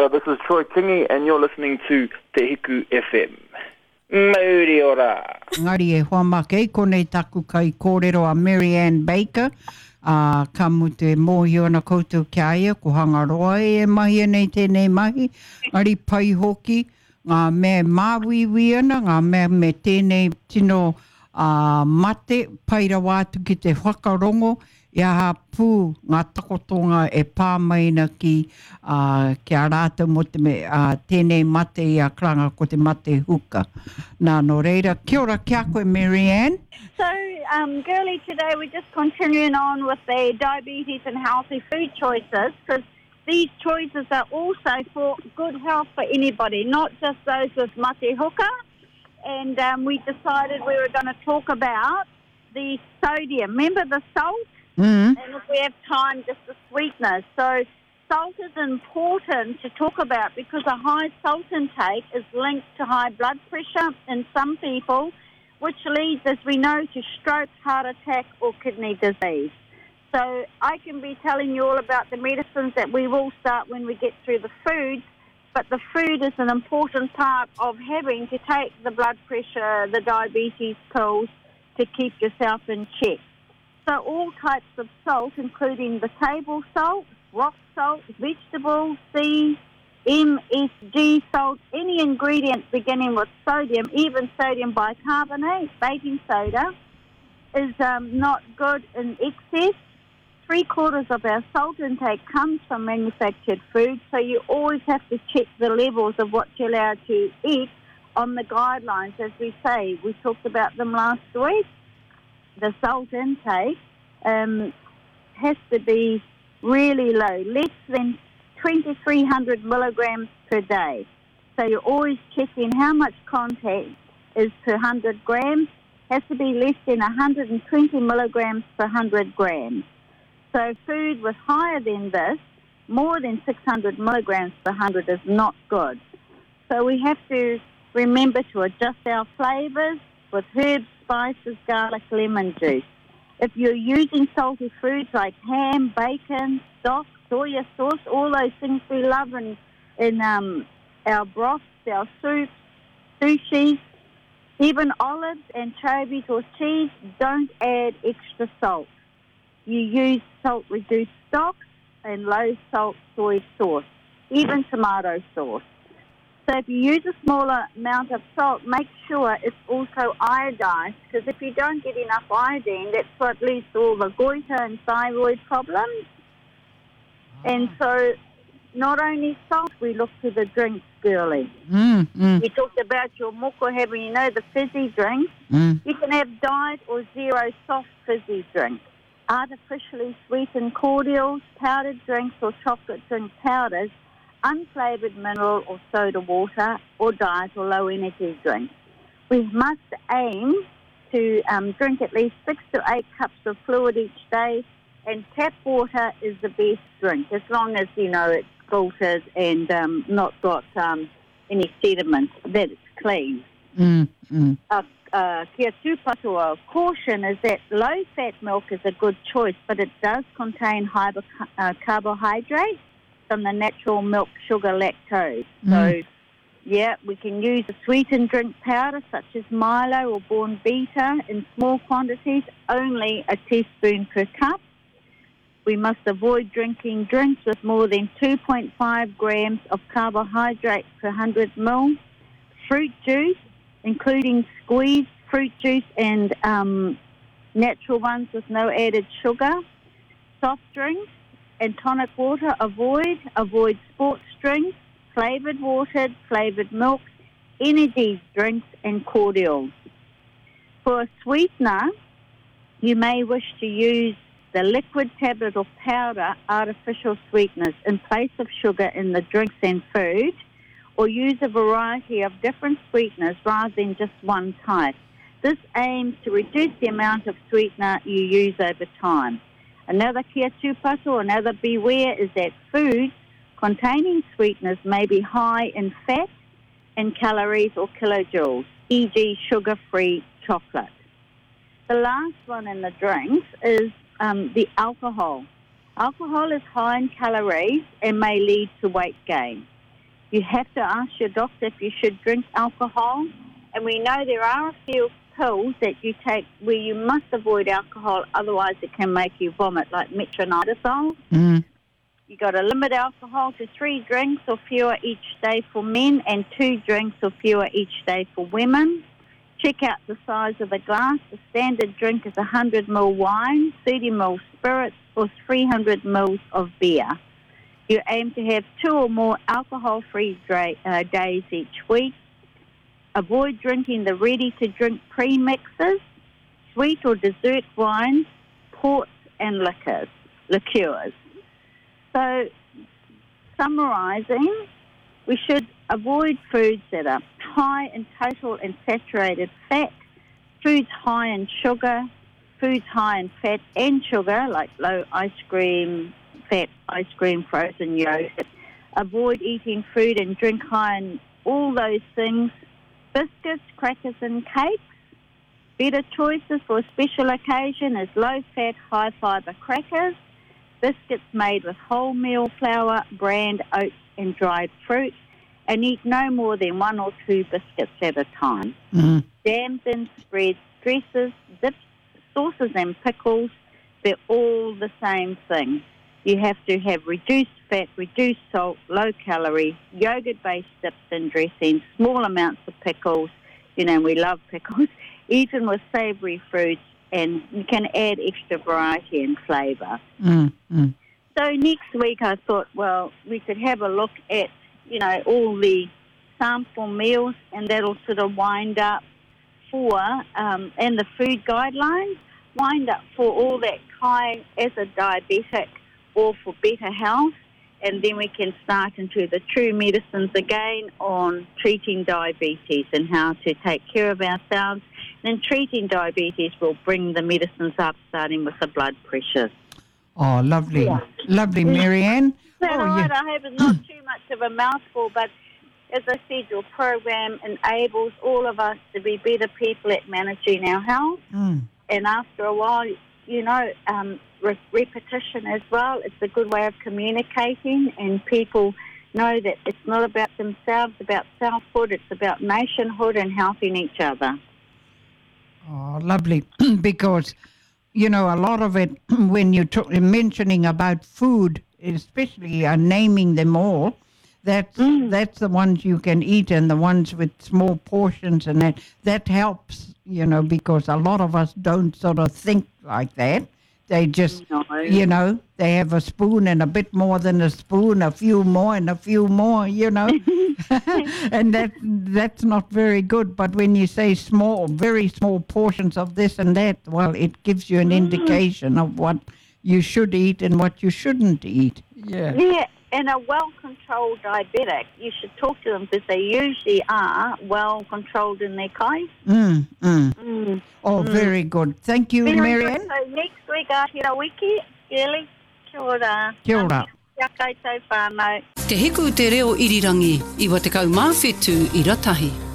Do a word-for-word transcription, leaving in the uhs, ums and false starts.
So this is Troy Kingi, and you're listening to Te Hiku F M. Mauri ora. Ngari e hoa make, konei taku kai kōrero a Mary Ann Baker. Uh, ka mu te mōhio na koutou ki aia, ko hangaroa e mahi nei tēnei mahi. Ngari pai hoki, ngā mea māwiwi ana, ngā mea me tēnei tino uh, mate, paira wātu ki te whakarongo, ia ha pū ngā takotonga e pāmaina ki, uh, ki a rāta mo te me, uh, tēnei mate i a kranga ko te mate huka. Nā no reira, kia ora kia koe Mary Ann. So, um, girly, today we're just continuing on with the diabetes and healthy food choices, because these choices are also for good health for anybody, not just those with mate huka. And um, we decided we were going to talk about the sodium. Remember the salt? Mm-hmm. And if we have time, just the sweetness. So salt is important to talk about because a high salt intake is linked to high blood pressure in some people, which leads, as we know, to stroke, heart attack, or kidney disease. So I can be telling you all about the medicines that we will start when we get through the food, but the food is an important part of having to take the blood pressure, the diabetes pills to keep yourself in check. So all types of salt, including the table salt, rock salt, vegetable, sea, M S G salt, any ingredient beginning with sodium, even sodium bicarbonate, baking soda, is um, not good in excess. Three quarters of our salt intake comes from manufactured food, so you always have to check the levels of what you're allowed to eat on the guidelines, as we say. We talked about them last week. The salt intake um, has to be really low, less than twenty-three hundred milligrams per day. So you're always checking how much content is per one hundred grams. Has to be less than one hundred twenty milligrams per one hundred grams. So food with higher than this, more than six hundred milligrams per one hundred, is not good. So we have to remember to adjust our flavours with herbs, spices, garlic, lemon juice. If you're using salty foods like ham, bacon, stock, soya sauce, all those things we love in, in um, our broths, our soups, sushi, even olives, anchovies or cheese, don't add extra salt. You use salt-reduced stock and low-salt soy sauce, even tomato sauce. So if you use a smaller amount of salt, make sure it's also iodized, because if you don't get enough iodine, that's what leads to all the goiter and thyroid problems. And so not only salt, we look to the drinks, girly. Mm, mm. You talked about your moko having, you know, the fizzy drinks. Mm. You can have diet or zero soft fizzy drinks. Artificially sweetened cordials, powdered drinks or chocolate drink powders, unflavoured mineral or soda water, or diet or low-energy drinks. We must aim to um, drink at least six to eight cups of fluid each day, and tap water is the best drink, as long as, you know, it's filtered and um, not got um, any sediment, that it's clean. Mm, mm. Uh, uh, kia tūpato, caution is that low-fat milk is a good choice, but it does contain high uh, carbohydrates from the natural milk sugar lactose. Mm. So, yeah, we can use a sweetened drink powder such as Milo or Bournvita in small quantities, only a teaspoon per cup. We must avoid drinking drinks with more than two point five grams of carbohydrate per one hundred milliliters. Fruit juice, including squeezed fruit juice and um, natural ones with no added sugar. Soft drinks and tonic water, avoid. Avoid sports drinks, flavoured water, flavoured milk, energy drinks and cordials. For a sweetener, you may wish to use the liquid tablet or powder artificial sweeteners in place of sugar in the drinks and food, or use a variety of different sweeteners rather than just one type. This aims to reduce the amount of sweetener you use over time. Another kia tūpato, another beware, is that foods containing sweeteners may be high in fat and calories or kilojoules, for example sugar-free chocolate. The last one in the drinks is um, the alcohol. Alcohol is high in calories and may lead to weight gain. You have to ask your doctor if you should drink alcohol. And we know there are a few pills that you take where you must avoid alcohol, otherwise it can make you vomit, like metronidazole. Mm. You got to limit alcohol to three drinks or fewer each day for men and two drinks or fewer each day for women. Check out the size of the glass. The standard drink is one hundred milliliters wine, thirty milliliters spirits, or three hundred milliliters of beer. You aim to have two or more alcohol-free dra- uh, days each week. Avoid drinking the ready-to-drink premixes, sweet or dessert wines, ports and liquors, liqueurs. So, summarising, we should avoid foods that are high in total and saturated fat, foods high in sugar, foods high in fat and sugar, like low ice cream, fat ice cream, frozen yogurt. Avoid eating food and drink high in all those things. Biscuits, crackers and cakes. Better choices for a special occasion is low-fat, high-fibre crackers, biscuits made with wholemeal flour, bran, oats and dried fruit, and eat no more than one or two biscuits at a time. Mm. Jams and spreads, dresses, dips, sauces and pickles, they're all the same thing. You have to have reduced fat, reduced salt, low calorie, yogurt-based dips and dressings, small amounts of pickles, you know, we love pickles, eaten with savoury fruits, and you can add extra variety and flavour. Mm. Mm. So next week I thought, well, we could have a look at, you know, all the sample meals, and that'll sort of wind up for, um, and the food guidelines, wind up for all that high as a diabetic or for better health, and then we can start into the true medicines again on treating diabetes and how to take care of ourselves. And treating diabetes will bring the medicines up, starting with the blood pressure. Oh, lovely. Yeah. Lovely, Marianne. Is that oh, all right? yeah. I hope it's not too much of a mouthful, but as I said, your program enables all of us to be better people at managing our health. Mm. And after a while, you know, um, re- repetition as well. It's a good way of communicating, and people know that it's not about themselves, about selfhood. It's about nationhood and helping each other. Oh, lovely. Because, you know, a lot of it, when you're t- mentioning about food, especially uh, naming them all, that's, mm. that's the ones you can eat, and the ones with small portions, and that, that helps, you know, because a lot of us don't sort of think like that. They just, no. you know, they have a spoon and a bit more than a spoon, a few more and a few more, you know. And that that's not very good. But when you say small, very small portions of this and that, well, it gives you an mm. indication of what you should eat and what you shouldn't eat. Yeah. Yeah, and a well-controlled diabetic, you should talk to them because they usually are well-controlled in their case. Mm, mm. Mm. Oh, mm. very good. Thank you, very Marianne. Good. So next week, Aotearoa Wiki, Shirley, kia ora. Kia ora. Kia koutou whānau. Te hiku te reo irirangi, iwa te kau mawhetu i ratahi.